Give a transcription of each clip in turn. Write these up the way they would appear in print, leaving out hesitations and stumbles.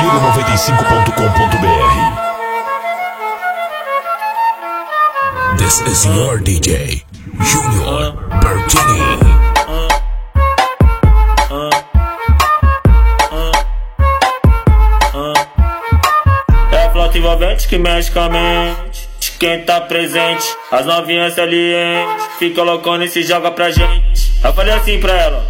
Giro95.com.br. This is your DJ, Junior Bertini. É flauta envolvente que mexe com a mente de quem tá presente. As novinhas salientes fica loucona e se joga pra gente. Eu falei assim pra ela.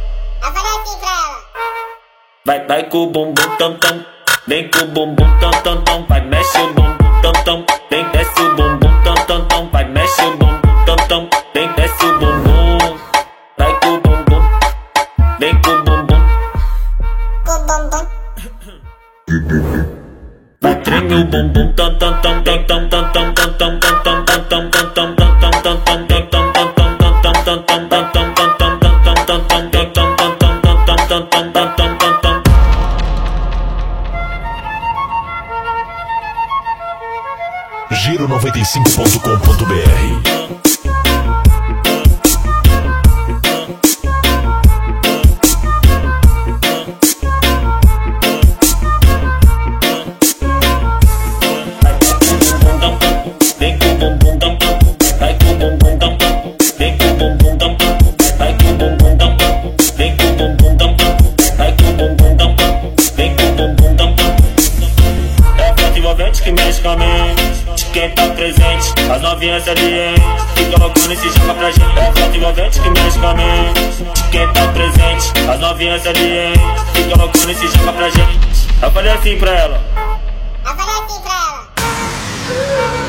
Vai com o bumbum tam tam, vem com o bumbum tam tam tam, vai mexe o bumbum tam tam, vem desce o bumbum tam tam tam, vai mexe o bumbum tam tam, vem desce o bumbum, vai com o bumbum, vem com o bumbum, vai treme o bumbum tam tam tam tam tam tam tam tam tam tam tam tam tam tam tam tam tam tam tam Giro95.com.br. Que mexe com a mente de quem tá presente. As novinhas salientes fica loucona e se joga pra gente. É flauta envolvente que mexe com a mente de quem tá presente. As novinhas salientes fica loucona e se joga pra gente. Eu falei assim pra ela.